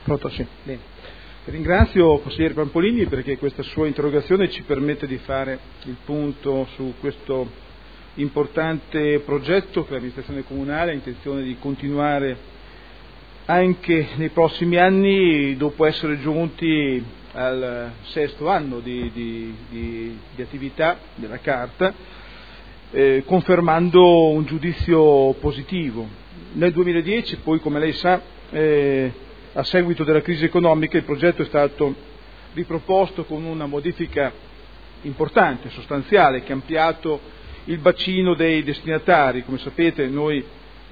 Pronto, sì. Bene. Ringrazio consigliere Pampolini perché questa sua interrogazione ci permette di fare il punto su questo importante progetto che l'amministrazione comunale ha intenzione di continuare anche nei prossimi anni, dopo essere giunti al 6° anno di attività della Carta, confermando un giudizio positivo. Nel 2010, poi, come lei sa, a seguito della crisi economica, il progetto è stato riproposto con una modifica importante, sostanziale, che ha ampliato il bacino dei destinatari. Come sapete, noi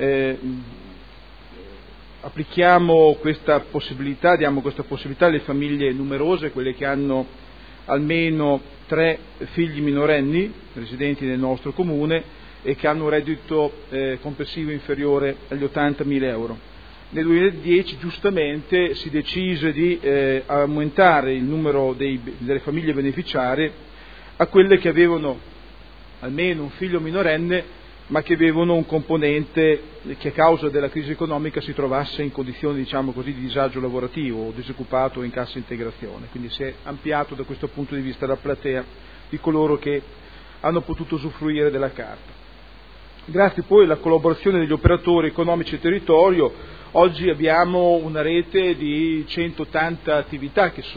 applichiamo questa possibilità, diamo questa possibilità alle famiglie numerose, quelle che hanno almeno 3 figli minorenni residenti nel nostro comune e che hanno un reddito complessivo inferiore agli 80.000 euro. Nel 2010 giustamente si decise di aumentare il numero delle famiglie beneficiarie a quelle che avevano almeno un figlio minorenne ma che avevano un componente che a causa della crisi economica si trovasse in condizioni, diciamo così, di disagio lavorativo o disoccupato o in cassa integrazione. Quindi si è ampliato da questo punto di vista la platea di coloro che hanno potuto usufruire della Carta. Grazie poi alla collaborazione degli operatori economici e territorio, oggi abbiamo una rete di 180 attività che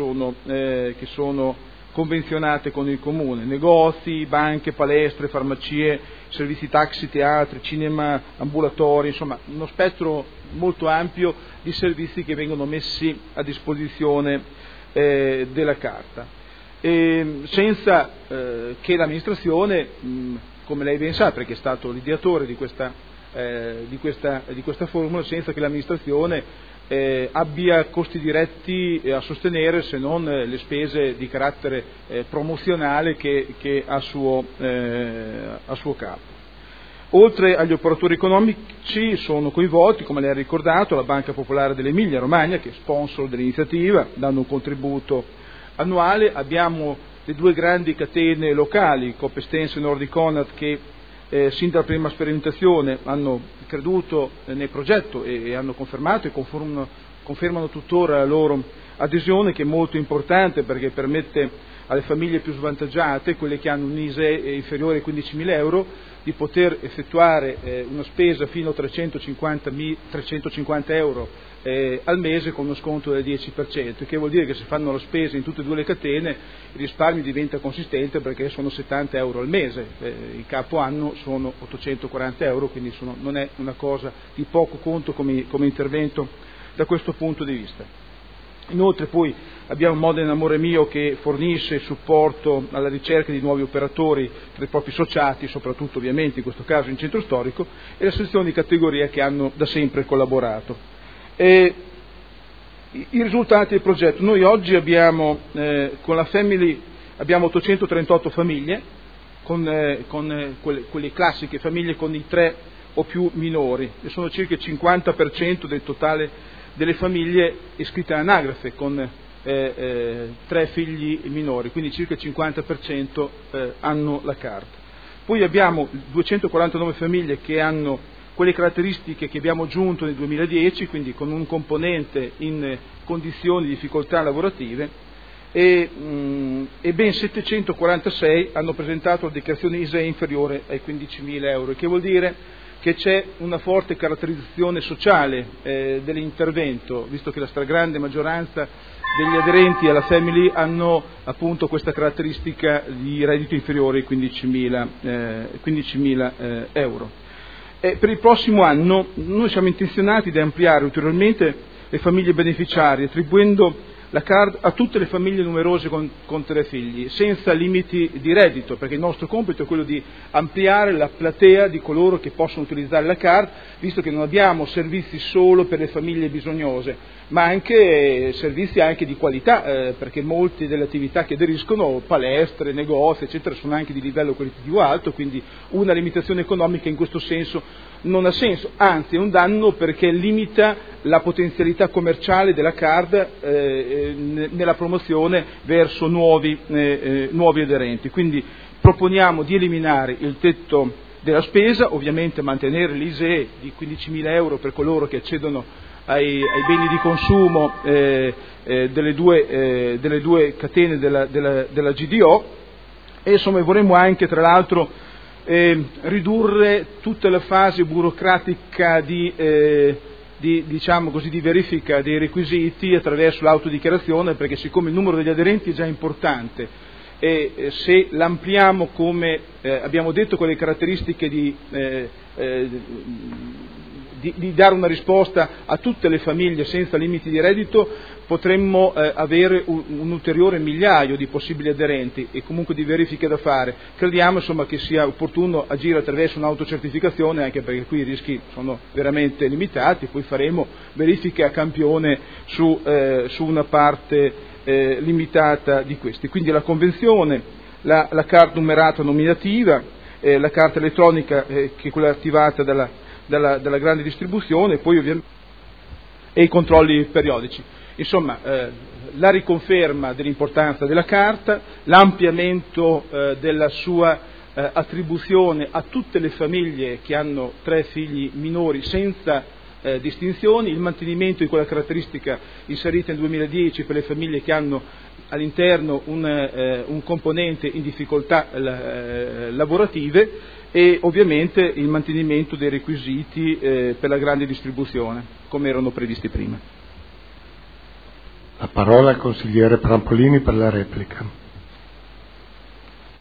sono convenzionate con il Comune: negozi, banche, palestre, farmacie, servizi taxi, teatri, cinema, ambulatori, insomma uno spettro molto ampio di servizi che vengono messi a disposizione della Carta, senza che l'amministrazione, come lei ben sa perché è stato l'ideatore di questa formula, senza che l'amministrazione abbia costi diretti a sostenere, se non le spese di carattere promozionale che ha a suo capo. Oltre agli operatori economici sono coinvolti, come lei ha ricordato, la Banca Popolare dell'Emilia Romagna, che è sponsor dell'iniziativa, dando un contributo annuale. Abbiamo le 2 grandi catene locali, Coop Estense e Nordiconat, che sin dalla prima sperimentazione hanno creduto nel progetto e hanno confermato e confermano tuttora la loro adesione, che è molto importante perché permette alle famiglie più svantaggiate, quelle che hanno un ISEE inferiore ai 15.000 euro, di poter effettuare una spesa fino a 350 euro al mese con uno sconto del 10%, che vuol dire che se fanno la spesa in tutte e 2 le catene il risparmio diventa consistente perché sono 70 euro al mese, il capo anno sono 840 euro, quindi non è una cosa di poco conto come intervento da questo punto di vista. Inoltre poi abbiamo Modena Amore Mio, che fornisce supporto alla ricerca di nuovi operatori tra i propri associati, soprattutto ovviamente in questo caso in centro storico, e le associazioni di categoria che hanno da sempre collaborato. I risultati del progetto: noi oggi abbiamo con la Family abbiamo 838 famiglie, con quelle classiche famiglie con i 3 o più minori, e sono circa il 50% del totale delle famiglie iscritte all'anagrafe con 3 figli minori, quindi circa il 50% hanno la Carta. Poi abbiamo 249 famiglie che hanno quelle caratteristiche che abbiamo aggiunto nel 2010, quindi con un componente in condizioni di difficoltà lavorative, e ben 746 hanno presentato la dichiarazione ISEE inferiore ai 15.000 euro, che vuol dire che c'è una forte caratterizzazione sociale dell'intervento, visto che la stragrande maggioranza degli aderenti alla Family hanno appunto questa caratteristica di reddito inferiore ai 15.000 euro. Per il prossimo anno noi siamo intenzionati ad ampliare ulteriormente le famiglie beneficiarie, attribuendo la CARD a tutte le famiglie numerose con 3 figli, senza limiti di reddito, perché il nostro compito è quello di ampliare la platea di coloro che possono utilizzare la CARD, visto che non abbiamo servizi solo per le famiglie bisognose, ma anche servizi anche di qualità, perché molte delle attività che aderiscono, palestre, negozi, eccetera, sono anche di livello qualitativo alto, quindi una limitazione economica in questo senso non ha senso, anzi è un danno perché limita la potenzialità commerciale della CARD nella promozione verso nuovi aderenti. Quindi proponiamo di eliminare il tetto della spesa, ovviamente mantenere l'ISEE di 15.000 euro per coloro che accedono ai beni di consumo delle due catene della GDO, e insomma vorremmo anche tra l'altro ridurre tutta la fase burocratica di verifica dei requisiti attraverso l'autodichiarazione, perché siccome il numero degli aderenti è già importante e se l'ampliamo, come abbiamo detto, con le caratteristiche di dare una risposta a tutte le famiglie senza limiti di reddito, potremmo avere un ulteriore migliaio di possibili aderenti e comunque di verifiche da fare. Crediamo insomma che sia opportuno agire attraverso un'autocertificazione, anche perché qui i rischi sono veramente limitati, poi faremo verifiche a campione su una parte limitata di questi. Quindi la convenzione, la carta numerata nominativa, la carta elettronica che è quella attivata dalla grande distribuzione, poi ovviamente e i controlli periodici. Insomma, la riconferma dell'importanza della carta, l'ampliamento della sua attribuzione a tutte le famiglie che hanno 3 figli minori senza distinzioni, il mantenimento di quella caratteristica inserita nel 2010 per le famiglie che hanno all'interno un componente in difficoltà lavorative, e ovviamente il mantenimento dei requisiti per la grande distribuzione come erano previsti prima. La parola al consigliere Prampolini per la replica.